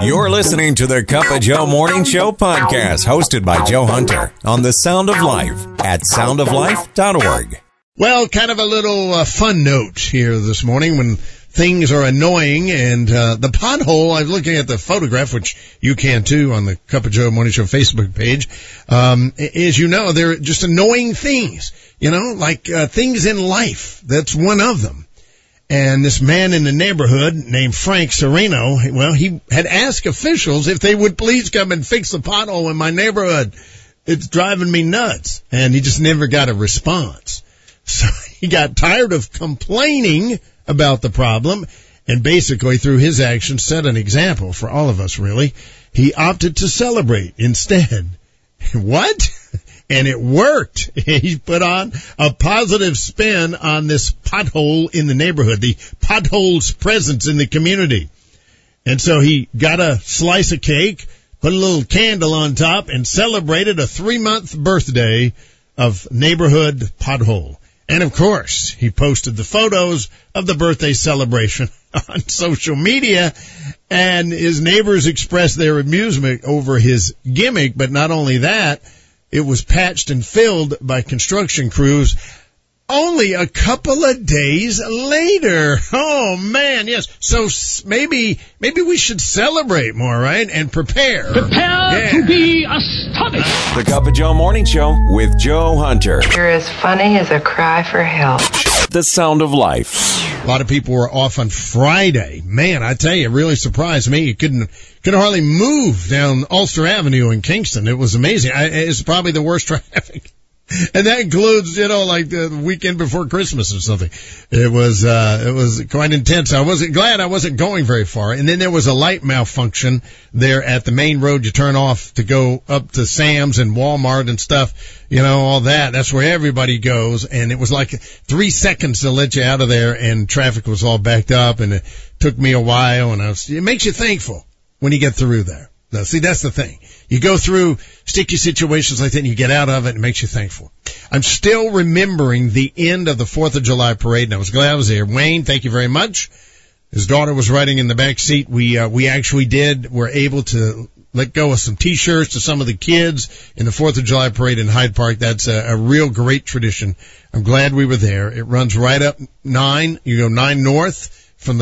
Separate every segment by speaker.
Speaker 1: You're listening to the Cup of Joe Morning Show podcast, hosted by Joe Hunter on The Sound of Life at soundoflife.org.
Speaker 2: Well, kind of a little fun note here this morning when things are annoying, and the pothole, I'm looking at the photograph, which you can too on the Cup of Joe Morning Show Facebook page. As you know, they're just annoying things, like things in life. That's one of them. And this man in the neighborhood named Frank Sereno, well, he had asked officials if they would please come and fix the pothole in my neighborhood. It's driving me nuts. And he just never got a response. So he got tired of complaining about the problem, and basically through his actions set an example for all of us, really. He opted to celebrate instead. What? And it worked. He put on a positive spin on this pothole in the neighborhood, the pothole's presence in the community. And so he got a slice of cake, put a little candle on top, and celebrated a 3-month birthday of neighborhood pothole. And, of course, he posted the photos of the birthday celebration on social media, and his neighbors expressed their amusement over his gimmick. But not only that, it was patched and filled by construction crews only a couple of days later. Oh, man, yes. So maybe we should celebrate more, right, and prepare.
Speaker 3: Prepare to be astonished.
Speaker 1: The Cup of Joe Morning Show with Joe Hunter.
Speaker 4: You're as funny as a cry for help.
Speaker 1: The Sound of Life.
Speaker 2: A lot of people were off on Friday. Man, I tell you, it really surprised me. You couldn't hardly move down Ulster Avenue in Kingston. It was amazing. It's probably the worst traffic. And that includes, like the weekend before Christmas or something. It was quite intense. I wasn't glad I wasn't going very far. And then there was a light malfunction there at the main road you turn off to go up to Sam's and Walmart and stuff, all that. That's where everybody goes. And it was like 3 seconds to let you out of there, and traffic was all backed up, and it took me a while, and it makes you thankful when you get through there. Now, see, that's the thing. You go through sticky situations like that and you get out of it, and it makes you thankful. I'm still remembering the end of the 4th of July parade, and I was glad I was there. Wayne, thank you very much. His daughter was riding in the back seat. We actually were able to let go of some T-shirts to some of the kids in the 4th of July parade in Hyde Park. That's a real great tradition. I'm glad we were there. It runs right up 9. You go 9 north from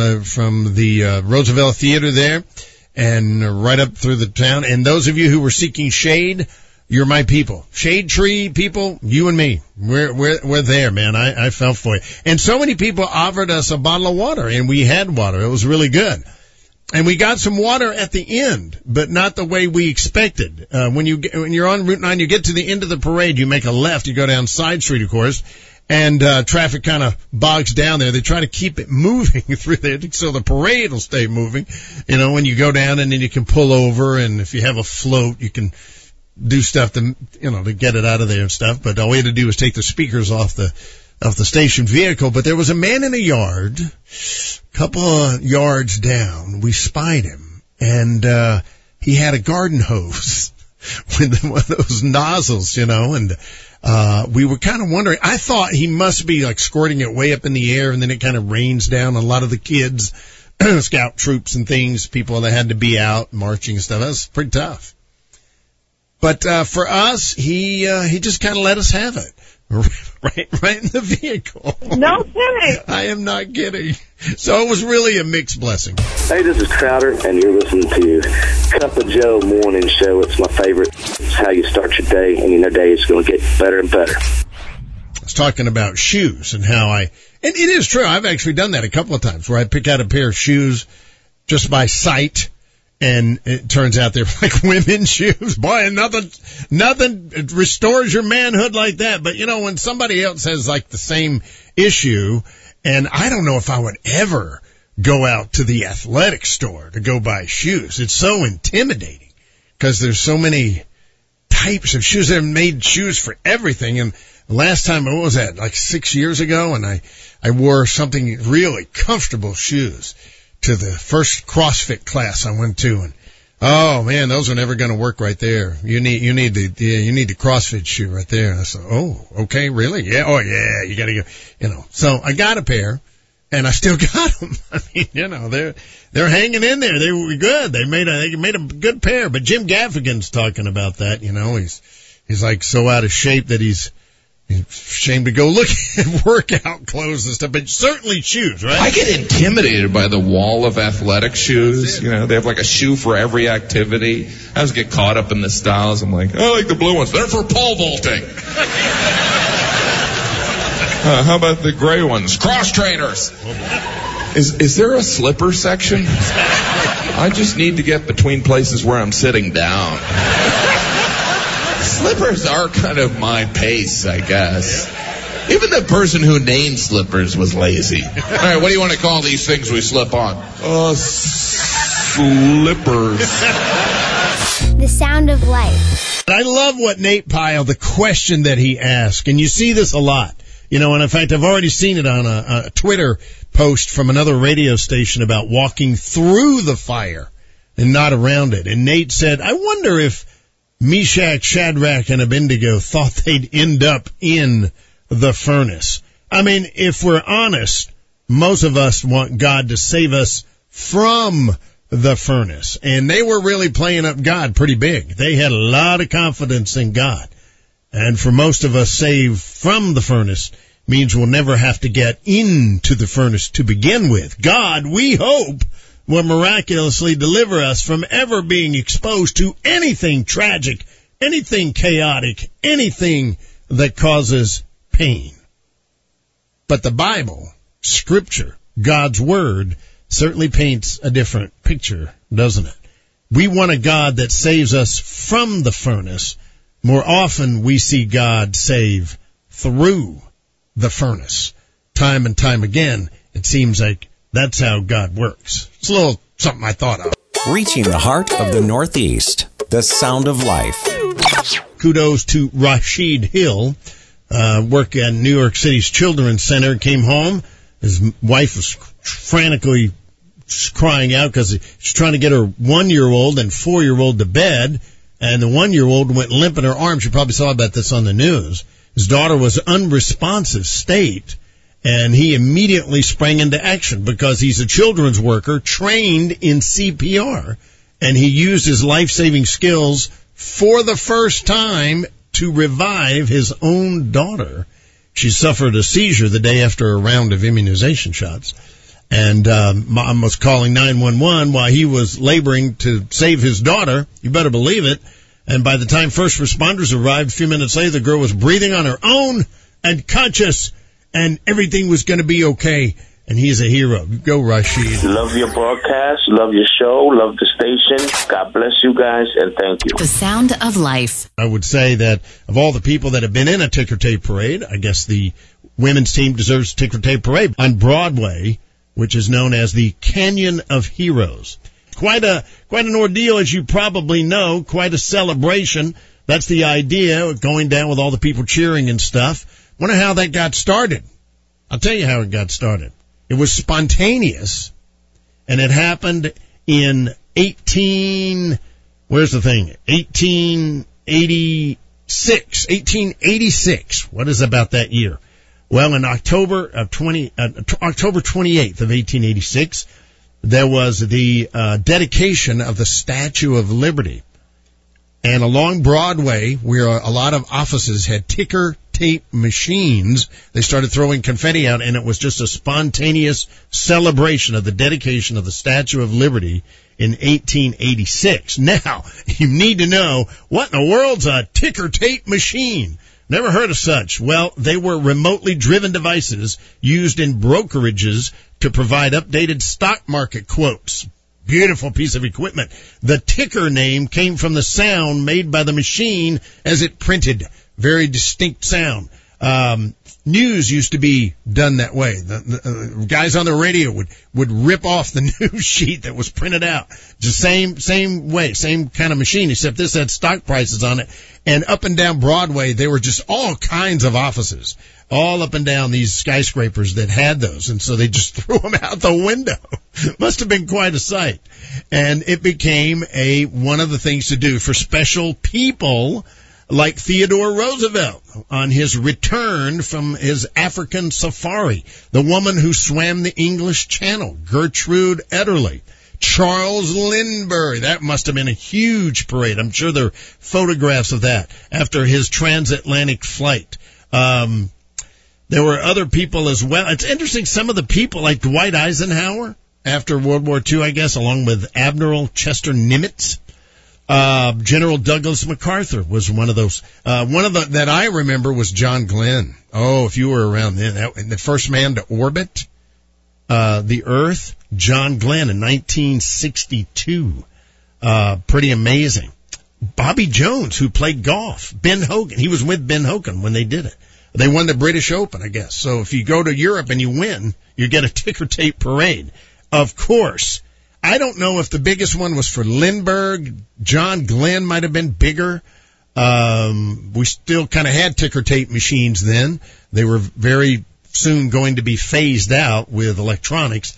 Speaker 2: the Roosevelt Theater there, and right up through the town. And those of you who were seeking shade, you're my people. Shade tree people, you and me. We're there, man. I fell for you. And so many people offered us a bottle of water, and we had water. It was really good. And we got some water at the end, but not the way we expected. When you're on Route 9, you get to the end of the parade, you make a left, you go down Side Street, of course, and traffic kind of bogs down there. They try to keep it moving through there so the parade will stay moving, when you go down, and then you can pull over, and if you have a float, you can do stuff to get it out of there and stuff. But all we had to do was take the speakers off the station vehicle. But there was a man in a yard, a couple of yards down. We spied him, and he had a garden hose with one of those nozzles, and we were kind of wondering. I thought he must be like squirting it way up in the air, and then it kind of rains down on a lot of the kids, scout troops and things, people that had to be out marching and stuff. That was pretty tough. But for us, he just kind of let us have it. Right in the vehicle.
Speaker 5: No kidding.
Speaker 2: I am not kidding. So it was really a mixed blessing.
Speaker 6: Hey, this is Crowder, and you're listening to Cup of Joe Morning Show. It's my favorite. It's how you start your day, and your day is going to get better and better.
Speaker 2: I was talking about shoes and how and it is true, I've actually done that a couple of times where I pick out a pair of shoes just by sight, and it turns out they're like women's shoes. Boy, nothing restores your manhood like that. But when somebody else has like the same issue, and I don't know if I would ever go out to the athletic store to go buy shoes. It's so intimidating because there's so many types of shoes. They've made shoes for everything. And last time, what was that, like 6 years ago? And I wore something really comfortable shoes to the first CrossFit class I went to, and oh man, those are never going to work right there. You need the CrossFit shoe right there. And I said, oh, okay, really? Yeah, oh yeah, you got to go, So I got a pair, and I still got them. I mean, you know, they're hanging in there. They were good. They made a good pair. But Jim Gaffigan's talking about that. You know, he's like so out of shape that he's ashamed to go look at workout clothes and stuff, but certainly shoes, right?
Speaker 5: I get intimidated by the wall of athletic shoes. You know, they have like a shoe for every activity. I always get caught up in the styles. I'm like, I like the blue ones. They're for pole vaulting. How about the gray ones? Cross trainers. Is there a slipper section? I just need to get between places where I'm sitting down. Slippers are kind of my pace, I guess. Even the person who named slippers was lazy. All right, what do you want to call these things we slip on? Slippers.
Speaker 7: The Sound of Life.
Speaker 2: I love what Nate Pyle, the question that he asked, and you see this a lot. You know, and in fact, I've already seen it on a Twitter post from another radio station about walking through the fire and not around it. And Nate said, I wonder if Meshach, Shadrach, and Abednego thought they'd end up in the furnace. I mean, if we're honest, most of us want God to save us from the furnace. And they were really playing up God pretty big. They had a lot of confidence in God. And for most of us, saved from the furnace means we'll never have to get into the furnace to begin with. God, we hope, will miraculously deliver us from ever being exposed to anything tragic, anything chaotic, anything that causes pain. But the Bible, Scripture, God's Word, certainly paints a different picture, doesn't it? We want a God that saves us from the furnace. More often, we see God save through the furnace. Time and time again, it seems like that's how God works. It's a little something I thought of.
Speaker 1: Reaching the heart of the Northeast, the sound of life.
Speaker 2: Kudos to Rashid Hill, work at New York City's Children's Center, came home. His wife was frantically crying out because she's trying to get her 1-year-old and 4-year-old to bed, and the 1-year-old went limp in her arms. You probably saw about this on the news. His daughter was unresponsive state, and he immediately sprang into action because he's a children's worker trained in CPR, and he used his life-saving skills for the first time to revive his own daughter. She suffered a seizure the day after a round of immunization shots, and Mom was calling 911 while he was laboring to save his daughter. You better believe it. And by the time first responders arrived a few minutes later, the girl was breathing on her own and conscious, and everything was going to be okay. And he's a hero. Go, Rashid.
Speaker 8: Love your broadcast. Love your show. Love the station. God bless you guys, and thank you.
Speaker 9: The Sound of Life.
Speaker 2: I would say that of all the people that have been in a ticker tape parade, I guess the women's team deserves a ticker tape parade on Broadway, which is known as the Canyon of Heroes. Quite an ordeal, as you probably know, quite a celebration. That's the idea, going down with all the people cheering and stuff. Wonder how that got started. I'll tell you how it got started. It was spontaneous, and it happened in 1886. What is about that year? Well, in October 28th of 1886, there was the dedication of the Statue of Liberty. And along Broadway, where a lot of offices had ticker tape machines, they started throwing confetti out, and it was just a spontaneous celebration of the dedication of the Statue of Liberty in 1886. Now, you need to know, what in the world's a ticker tape machine? Never heard of such. Well, they were remotely driven devices used in brokerages to provide updated stock market quotes. Beautiful piece of equipment. The ticker name came from the sound made by the machine as it printed. Very distinct sound. News used to be done that way. The guys on the radio would rip off the news sheet that was printed out. Just same way, same kind of machine, except this had stock prices on it. And up and down Broadway, there were just all kinds of offices, all up and down these skyscrapers that had those. And so they just threw them out the window. Must have been quite a sight. And it became one of the things to do for special people like Theodore Roosevelt on his return from his African safari, the woman who swam the English Channel, Gertrude Ederle, Charles Lindbergh. That must have been a huge parade. I'm sure there are photographs of that after his transatlantic flight. There were other people as well. It's interesting, some of the people, like Dwight Eisenhower, after World War II, I guess, along with Admiral Chester Nimitz. General Douglas MacArthur was one of those. One of the that I remember was John Glenn. Oh, if you were around then, the first man to orbit the Earth, John Glenn in 1962. Pretty amazing. Bobby Jones, who played golf. Ben Hogan, he was with Ben Hogan when they did it. They won the British Open, I guess. So if you go to Europe and you win, you get a ticker tape parade. Of course. I don't know if the biggest one was for Lindbergh. John Glenn might have been bigger. We still kind of had ticker tape machines then. They were very soon going to be phased out with electronics.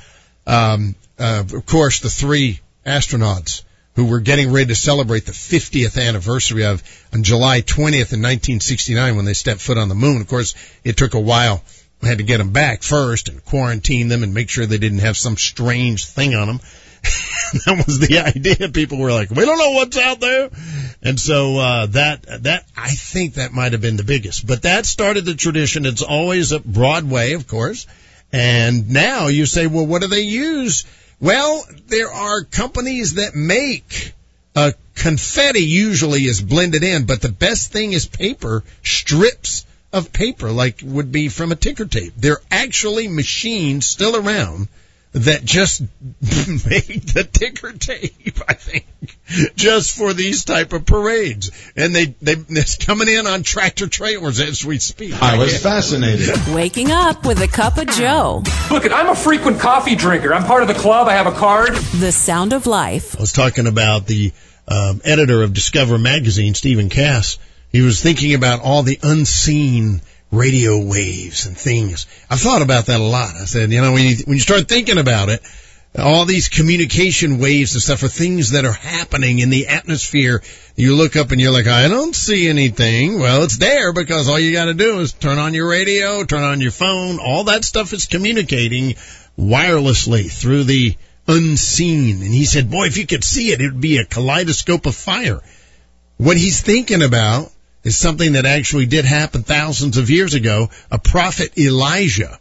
Speaker 2: Of course, the three astronauts who were getting ready to celebrate the 50th anniversary of on July 20th in 1969 when they stepped foot on the moon. Of course, it took a while. We had to get them back first and quarantine them and make sure they didn't have some strange thing on them. That was the idea. People were like, we don't know what's out there. And so, that, I think that might have been the biggest, but that started the tradition. It's always at Broadway, of course. And now you say, well, what do they use? Well, there are companies that make, confetti usually is blended in, but the best thing is paper, strips of paper like would be from a ticker tape. There are actually machines still around that just made the ticker tape, I think, just for these type of parades. And it's coming in on tractor trailers as we speak.
Speaker 9: I was fascinated.
Speaker 10: Waking up with a cup of Joe.
Speaker 3: Look, I'm a frequent coffee drinker. I'm part of the club. I have a card.
Speaker 10: The Sound of Life.
Speaker 2: I was talking about the editor of Discover magazine, Stephen Cass. He was thinking about all the unseen radio waves and things. I've thought about that a lot. I said, when you start thinking about it, all these communication waves and stuff are things that are happening in the atmosphere. You look up and you're like, I don't see anything. Well, it's there because all you got to do is turn on your radio, turn on your phone. All that stuff is communicating wirelessly through the unseen. And he said, boy, if you could see it, it would be a kaleidoscope of fire. What he's thinking about is something that actually did happen thousands of years ago. A prophet Elijah.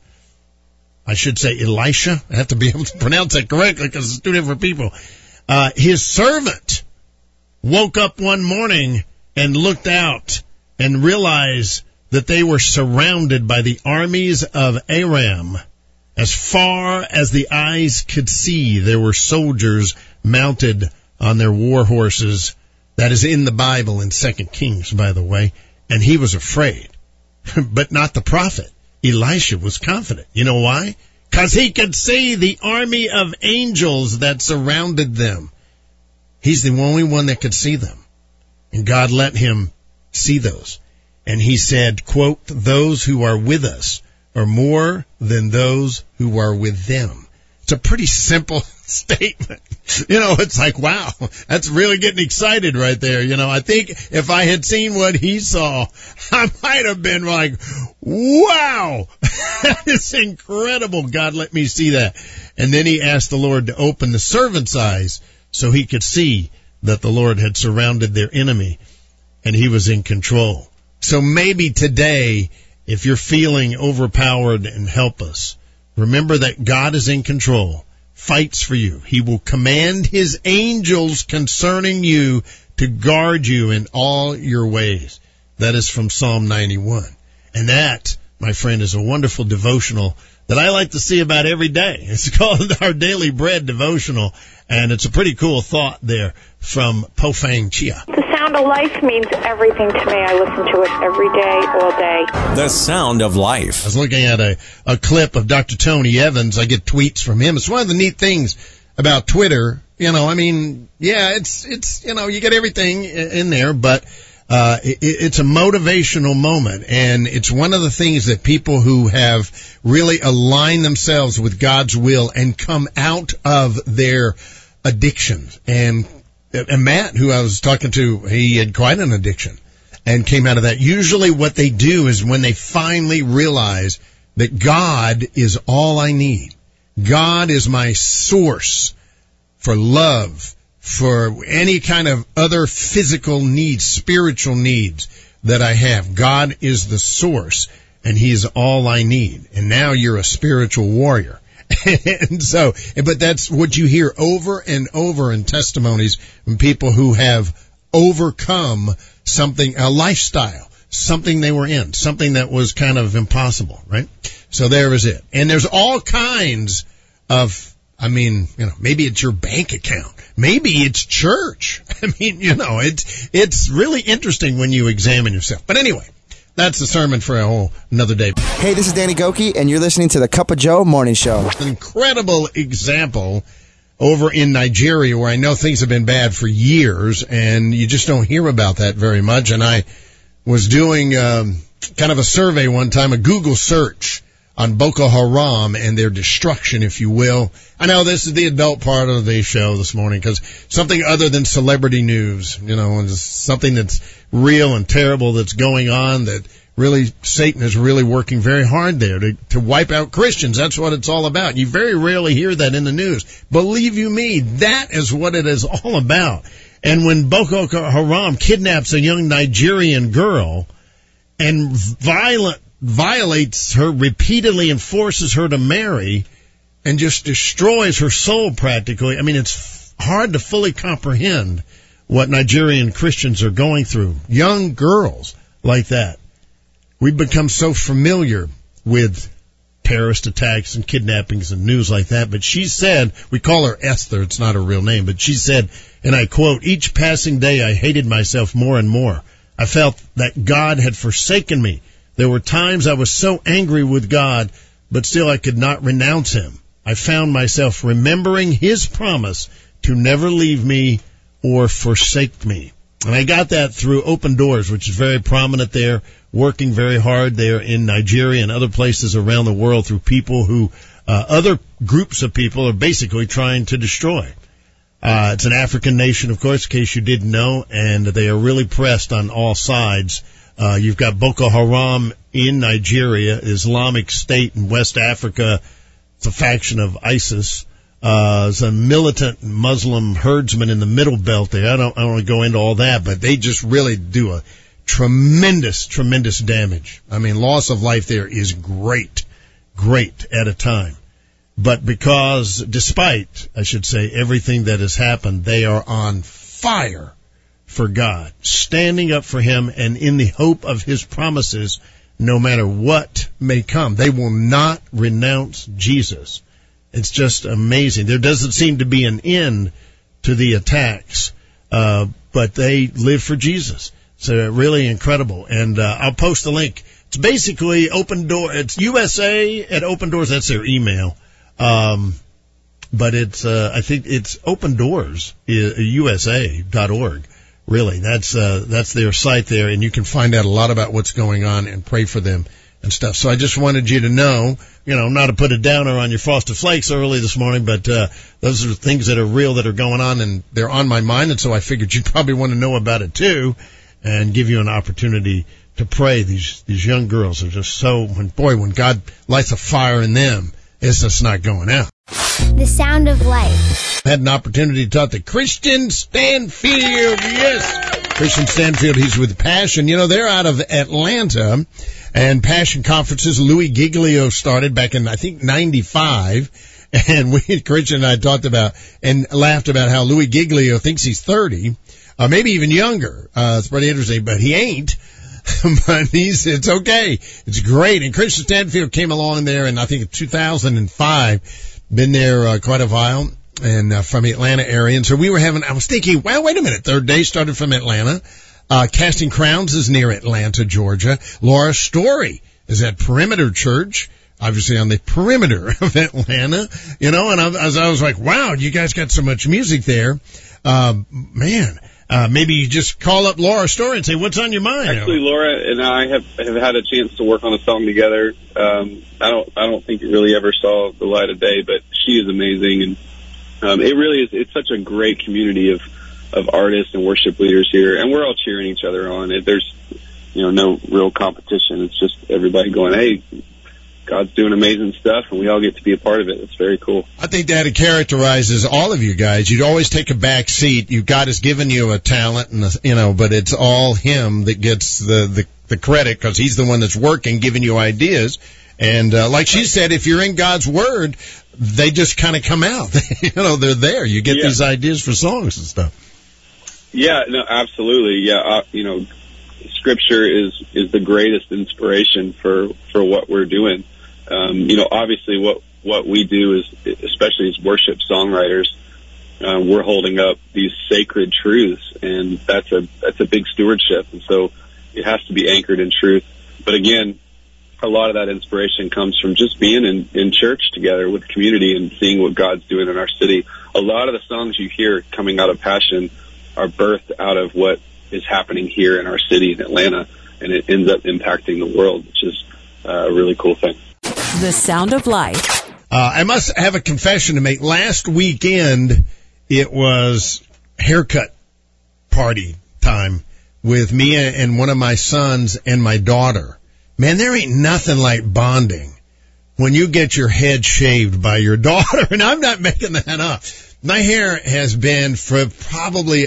Speaker 2: I should say Elisha. I have to be able to pronounce that correctly because it's two different people. His servant woke up one morning and looked out and realized that they were surrounded by the armies of Aram. As far as the eyes could see, there were soldiers mounted on their war horses. That is in the Bible in 2 Kings, by the way. And he was afraid, but not the prophet. Elisha was confident. You know why? Because he could see the army of angels that surrounded them. He's the only one that could see them. And God let him see those. And he said, quote, those who are with us are more than those who are with them. It's a pretty simple statement. It's like, wow, that's really getting excited right there. I think if I had seen what he saw, I might have been like, wow, that is incredible. God, let me see that. And then he asked the Lord to open the servant's eyes so he could see that the Lord had surrounded their enemy and he was in control. So maybe today, if you're feeling overpowered and helpless, remember that God is in control, fights for you. He will command his angels concerning you to guard you in all your ways. That is from Psalm 91. And that, my friend, is a wonderful devotional that I like to see about every day. It's called our Daily Bread Devotional, and it's a pretty cool thought there from Po-Fang Chia.
Speaker 11: The Sound of Life means everything to me. I listen to it every day, all day.
Speaker 1: The Sound of Life.
Speaker 2: I was looking at a clip of Dr. Tony Evans. I get tweets from him. It's one of the neat things about Twitter. It's you get everything in there, but it's a motivational moment, and it's one of the things that people who have really aligned themselves with God's will and come out of their addictions. And Matt, who I was talking to, he had quite an addiction. and came out of that. Usually what they do is when they finally realize that God is all I need. God is my source for love, for any kind of other physical needs, spiritual needs that I have. God is the source, and he is all I need. And now you're a spiritual warrior. And so, but that's what you hear over and over in testimonies from people who have overcome something, a lifestyle, something they were in, something that was kind of impossible, right? So there is it. And there's all kinds of, maybe it's your bank account. Maybe it's church. It's really interesting when you examine yourself. But anyway, that's the sermon for another day.
Speaker 9: Hey, this is Danny Goki, and you're listening to the Cup of Joe Morning Show.
Speaker 2: An incredible example over in Nigeria where I know things have been bad for years, and you just don't hear about that very much. And I was doing kind of a survey one time, a Google search on Boko Haram and their destruction, if you will. I know this is the adult part of the show this morning because something other than celebrity news, and something that's real and terrible that's going on, that really Satan is really working very hard there to wipe out Christians. That's what it's all about. You very rarely hear that in the news. Believe you me, that is what it is all about. And when Boko Haram kidnaps a young Nigerian girl and violates her repeatedly and forces her to marry and just destroys her soul practically, it's hard to fully comprehend what Nigerian Christians are going through. Young girls like that. We've become so familiar with terrorist attacks and kidnappings and news like that. But she said, we call her Esther, it's not her real name, but she said, and I quote, "Each passing day I hated myself more and more. I felt that God had forsaken me. There were times I was so angry with God, but still I could not renounce him. I found myself remembering his promise to never leave me or forsake me." And I got that through Open Doors, which is very prominent there, working very hard there in Nigeria and other places around the world through people who, other groups of people are basically trying to destroy. It's an African nation, of course, in case you didn't know, and they are really pressed on all sides. You've got Boko Haram in Nigeria, Islamic State in West Africa. It's a faction of ISIS. It's a militant Muslim herdsman in the middle belt there. I don't want to go into all that, but they just really do a tremendous damage. Loss of life there is great at a time. But despite, I should say, everything that has happened, they are on fire for God, standing up for him and in the hope of his promises, no matter what may come. They will not renounce Jesus. It's just amazing. There doesn't seem to be an end to the attacks, but they live for Jesus. So really incredible. And I'll post the link. It's basically Open Door. It's USA at Open Doors. That's their email. But it's I think it's Open Doors, USA.org. Really, that's their site there, and you can find out a lot about what's going on and pray for them and stuff. So I just wanted you to know, not to put a downer on your Frosted Flakes early this morning, but those are things that are real that are going on, and they're on my mind, and so I figured you'd probably want to know about it too, and give you an opportunity to pray. These young girls are just so, when God lights a fire in them, it's just not going out.
Speaker 7: The Sound of Life.
Speaker 2: Had an opportunity to talk to Christian Stanfield. Yes, Christian Stanfield. He's with Passion. They're out of Atlanta, and Passion conferences. Louis Giglio started back in, I think, 95. And Christian and I talked about and laughed about how Louis Giglio thinks he's 30, maybe even younger. It's pretty interesting, but he ain't. But it's okay. It's great. And Christian Stanfield came along there in, I think, 2005. Been there quite a while, and from the Atlanta area. And so I was thinking, well, wait a minute. Third Day started from Atlanta. Casting Crowns is near Atlanta, Georgia. Laura Story is at Perimeter Church, obviously on the perimeter of Atlanta. And I was like, wow, you guys got so much music there. Maybe you just call up Laura Story and say, what's on your mind?
Speaker 12: Actually, Laura and I have had a chance to work on a song together. I don't think it really ever saw the light of day, but she is amazing, and it really is. It's such a great community of artists and worship leaders here, and we're all cheering each other on. no real competition. It's just everybody going, hey, God's doing amazing stuff, and we all get to be a part of it. It's very cool.
Speaker 2: I think that characterizes all of you guys. You'd always take a back seat. God has given you a talent, and but it's all Him that gets the credit, because He's the one that's working, giving you ideas. And like she said, if you're in God's Word, they just kind of come out. They're there. You get these ideas for songs and stuff.
Speaker 12: Yeah, no, absolutely. Yeah, Scripture is the greatest inspiration for what we're doing. Obviously what we do is, especially as worship songwriters, we're holding up these sacred truths, and that's a big stewardship. And so it has to be anchored in truth. But again, a lot of that inspiration comes from just being in church together with the community and seeing what God's doing in our city. A lot of the songs you hear coming out of Passion are birthed out of what is happening here in our city in Atlanta, and it ends up impacting the world, which is a really cool thing.
Speaker 10: The Sound of Life.
Speaker 2: I must have a confession to make. Last weekend, it was haircut party time with me and one of my sons and my daughter. Man, there ain't nothing like bonding when you get your head shaved by your daughter, and I'm not making that up. My hair has been for probably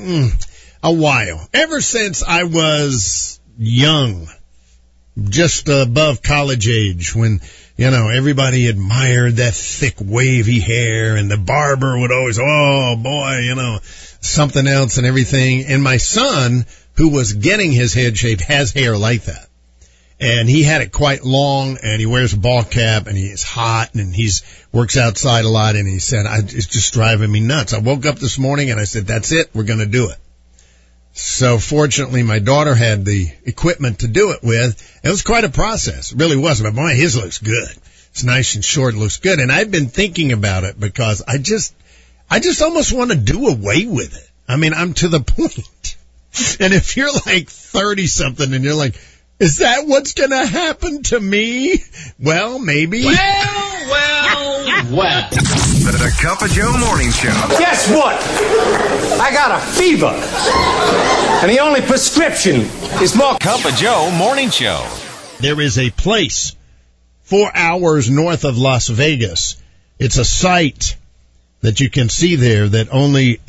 Speaker 2: a while, ever since I was young, just above college age, when, everybody admired that thick, wavy hair, and the barber would always, oh boy, something else and everything. And my son, who was getting his head shaved, has hair like that. And he had it quite long, and he wears a ball cap, and he's hot, and works outside a lot, and he said, it's just driving me nuts. I woke up this morning, and I said, that's it, we're going to do it. So fortunately, my daughter had the equipment to do it with. It was quite a process. It really was. But boy, his looks good. It's nice and short, looks good. And I've been thinking about it because I just almost want to do away with it. I mean, I'm to the point. And if you're like 30-something and you're like, is that what's going to happen to me? Well, maybe.
Speaker 13: Well.
Speaker 1: The Cup of Joe Morning Show.
Speaker 3: Guess what? I got a fever. And the only prescription is more
Speaker 1: Cup of Joe Morning Show.
Speaker 2: There is a place 4 hours north of Las Vegas. It's a site that you can see there that only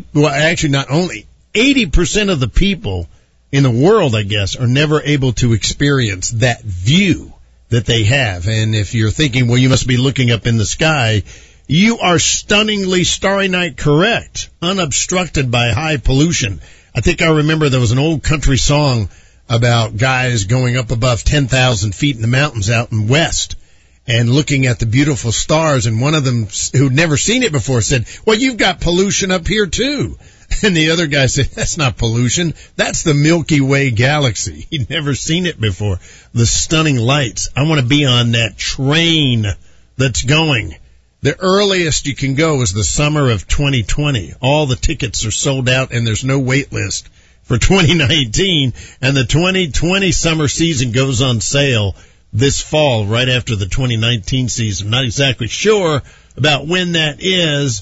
Speaker 2: 80% of the people in the world, I guess, are never able to experience that view that they have. And if you're thinking, well, you must be looking up in the sky, you are stunningly Starry Night correct, unobstructed by high pollution. I think I remember there was an old country song about guys going up above 10,000 feet in the mountains out in West and looking at the beautiful stars, and one of them who'd never seen it before said, well, you've got pollution up here too. And the other guy said, that's not pollution. That's the Milky Way galaxy. He'd never seen it before. The stunning lights. I want to be on that train that's going. The earliest you can go is the summer of 2020. All the tickets are sold out, and there's no wait list for 2019. And the 2020 summer season goes on sale this fall, right after the 2019 season. I'm not exactly sure about when that is,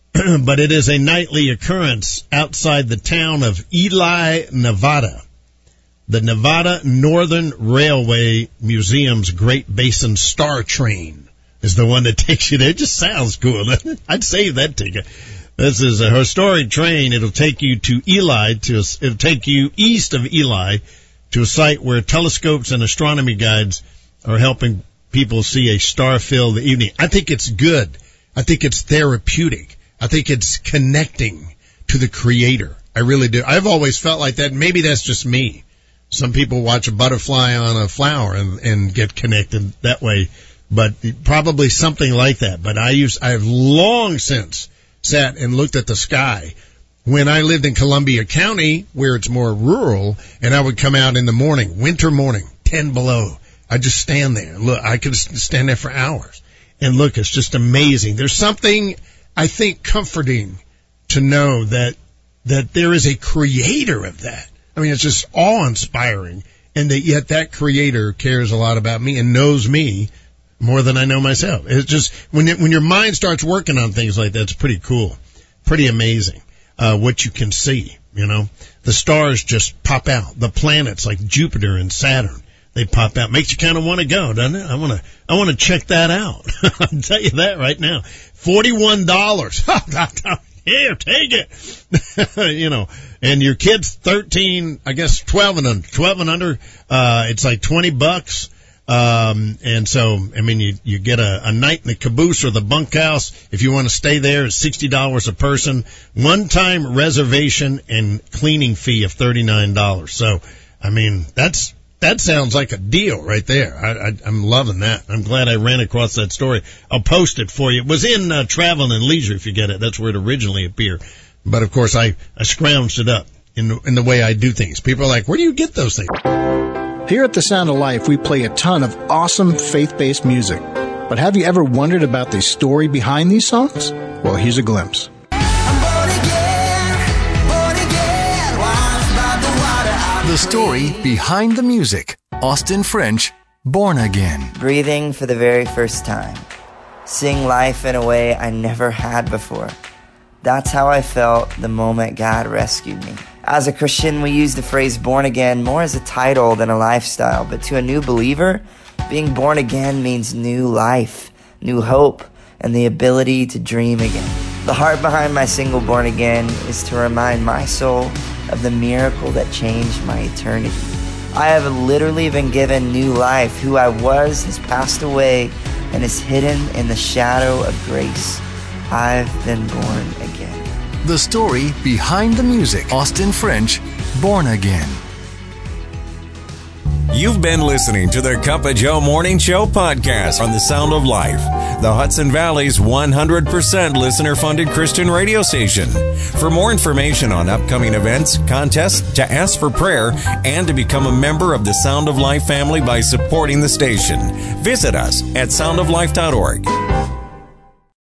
Speaker 2: but it is a nightly occurrence outside the town of Ely, Nevada. The Nevada Northern Railway Museum's Great Basin Star Train is the one that takes you there. It just sounds cool, doesn't it? I'd save that ticket. This is a historic train. It'll take you to Ely, it'll take you east of Ely to a site where telescopes and astronomy guides are helping people see a star-filled evening. I think it's good. I think it's therapeutic. I think it's connecting to the Creator. I really do. I've always felt like that. Maybe that's just me. Some people watch a butterfly on a flower and get connected that way, but probably something like that. But I've long since sat and looked at the sky. When I lived in Columbia County, where it's more rural, and I would come out in the morning, winter morning, 10 below. I'd just stand there. Look, I could stand there for hours. And look, it's just amazing. There's something, I think, comforting to know that there is a creator of that. I mean, it's just awe-inspiring, and that yet that creator cares a lot about me and knows me more than I know myself. It's just, when your mind starts working on things like that, it's pretty cool, pretty amazing, what you can see. you know. The stars just pop out. The planets like Jupiter and Saturn, they pop out. Makes you kind of want to go, doesn't it? I want to check that out. I'll tell you that right now. $41. Here, take it. You know, and your kid's 13, I guess 12 and under, it's like $20. And so, I mean, you get a night in the caboose or the bunkhouse. If you want to stay there, it's $60 a person. One-time reservation and cleaning fee of $39. So, I mean, that sounds like a deal right there. I'm loving that. I'm glad I ran across that story. I'll post it for you. It was in Travel and Leisure, if you get it. That's where it originally appeared. But, of course, I scrounged it up in the way I do things. People are like, where do you get those things?
Speaker 14: Here at The Sound of Life, we play a ton of awesome faith-based music. But have you ever wondered about the story behind these songs? Well, here's a glimpse.
Speaker 15: The story behind the music. Austin French, Born Again.
Speaker 16: Breathing for the very first time. Seeing life in a way I never had before. That's how I felt the moment God rescued me. As a Christian, we use the phrase born again more as a title than a lifestyle. But to a new believer, being born again means new life, new hope, and the ability to dream again. The heart behind my single Born Again is to remind my soul of the miracle that changed my eternity. I have literally been given new life. Who I was has passed away and is hidden in the shadow of grace. I've been born again.
Speaker 15: The story behind the music. Austin French, Born Again.
Speaker 1: You've been listening to the Cup of Joe Morning Show podcast on the Sound of Life, the Hudson Valley's 100% listener-funded Christian radio station. For more information on upcoming events, contests, to ask for prayer, and to become a member of the Sound of Life family by supporting the station, visit us at soundoflife.org.